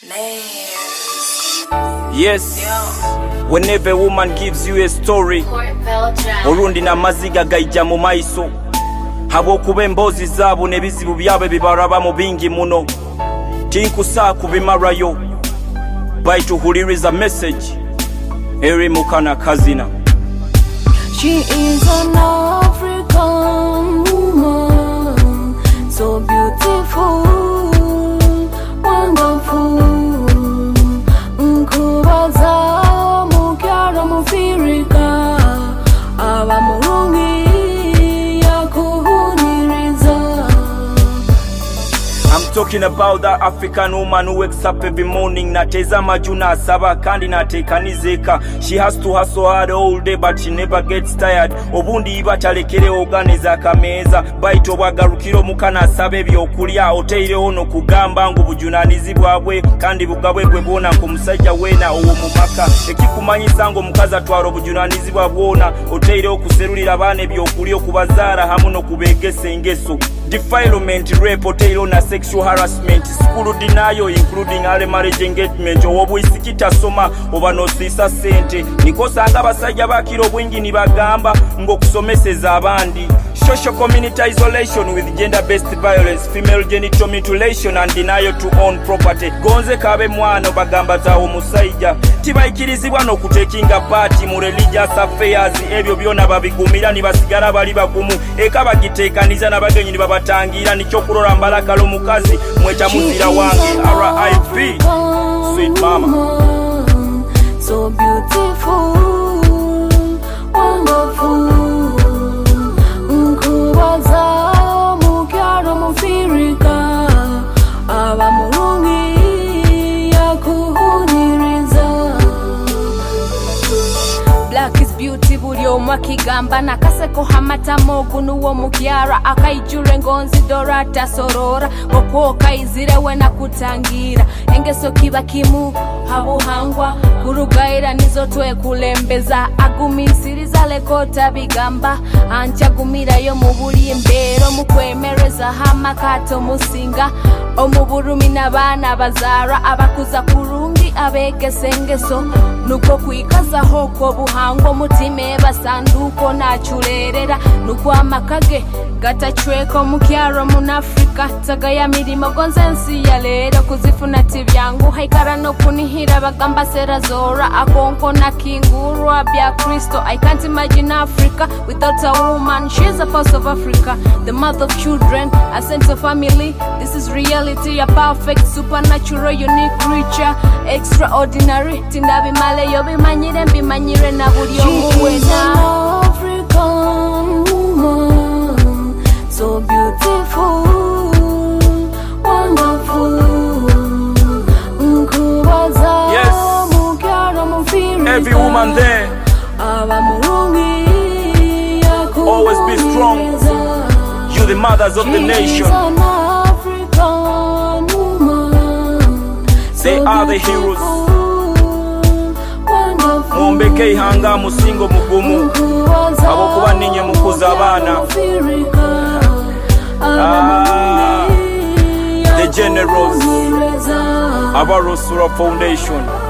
Yes, whenever a woman gives you a story, Orundi na maziga gaija mu maiso. Habwokuba emboozi zaabo n'ebizibu byabwe bibaraba mu bingi muno. Tinkusa kubimarayo. Baituhuliriza message eri mukana kazina. She is an African woman, so beautiful, wonderful. Nkubaza mukyara mufirika, abamurungi yakuhuniriza. I'm talking about that African woman who wakes up every morning nateza majuna asaba kandi natekanizeka. She has to hustle hard all day but she never gets tired. Obundi ibatalekere organiza akameza baito bwagarukiro mukana asabe byokulya oteireho no kugamba ngo bujunanizi bwabwe kandi bugabwe gwe bona ku musajja wena owo mumaka ekikumanyisa ngo mukaza twaro bujunanizi bwabwona oteireho kuserulira abane byokulya okubazaara hamu no kubegese engeso. Defilement, rape, oteireho na sexual harassment, school denial including early marriage engagement. Obwisikita soma oba no sisa sente nikosanga abasajja bakiro bwingi nibagamba ng'okusomeseza abandi. Social community isolation with gender-based violence, female genital mutilation and denial to own property. Gonze kabe mwana bagamba zawo musajja tibaikirizibwa n'okutekinga party mu religious affairs. Ebyo byona babigumira nibasigala bali bagumu eka bagiteekaniza n'abagenyi nibabatangira nikyo kulora mbalakalo mukazi mweta muzira wange RIP sweet mama. So beautiful, wonderful. Nkubaza mukyara mufirika, abamurungi yakuhuniriza. Black is beauty buli omakigamba nakaseko hamata mogu nuwo mukyara akaijure ngonzi dorata sorora okwoka izirewe na kutangira engeso kiba kimu habuhangwa kurugaira nizo twekulembeza agumisiriza lekota bigamba anchagumira yo mubuli mbero mukwemereza hamakato musinga omuburumi nabana bazara abakuza kurungi abegese engeso nuko kwikazaho ko buhango mutime basanduko nachulerera nuko amakage gatachweko mukyaro munafrika tagaya mirimo gonzensi ya lero kuzifuna tibyangu haikara no kunihira bagamba sera zora akonko na kingurwa bya Kristo. I can't imagine Africa without a woman. She's a force of Africa, the mother of children, a sense of family. This is reality, a perfect, supernatural, unique creature, extraordinary. Tindabi male yobi manyire mbimanyire na buri omuwena. African woman, so beautiful, wonderful. Nkubaza mukyara mufirika, Every woman there, always be strong. You the mothers of the nation. They are the heroes. Mumbeke ihanga musingo mugumu abokuba ninye mukuza abana. The generals, Abarosura Foundation.